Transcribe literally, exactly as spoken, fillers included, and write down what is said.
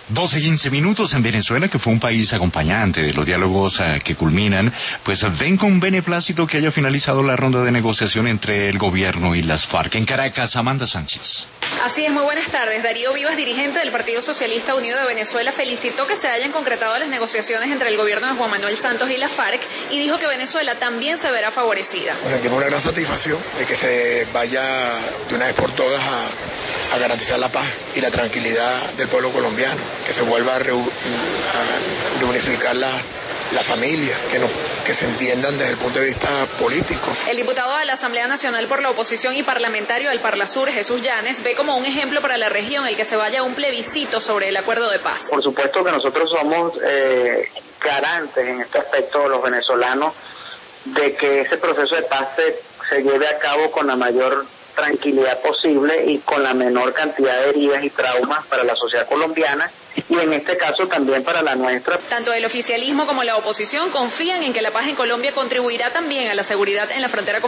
doce quince minutos en Venezuela, que fue un país acompañante de los diálogos uh, que culminan, pues ven con beneplácito que haya finalizado la ronda de negociación entre el gobierno y las FARC. En Caracas, Amanda Sánchez. Así es, muy buenas tardes. Darío Vivas, dirigente del Partido Socialista Unido de Venezuela, felicitó que se hayan concretado las negociaciones entre el gobierno de Juan Manuel Santos y la FARC y dijo que Venezuela también se verá favorecida. Bueno, tengo una gran satisfacción de que se vaya de una vez por todas a, a garantizar la paz y la tranquilidad del pueblo colombiano, que se vuelva a, reu, a reunificar la, la familia, que, no, que se entiendan desde el punto de vista político. El diputado de la Asamblea Nacional por la Oposición y parlamentario del Parlasur, Jesús Llanes, ve como un ejemplo para la región el que se vaya a un plebiscito sobre el acuerdo de paz. Por supuesto que nosotros somos eh, garantes en este aspecto, los venezolanos, de que ese proceso de paz se, se lleve a cabo con la mayor tranquilidad posible y con la menor cantidad de heridas y traumas para la sociedad colombiana y en este caso también para la nuestra. Tanto el oficialismo como la oposición confían en que la paz en Colombia contribuirá también a la seguridad en la frontera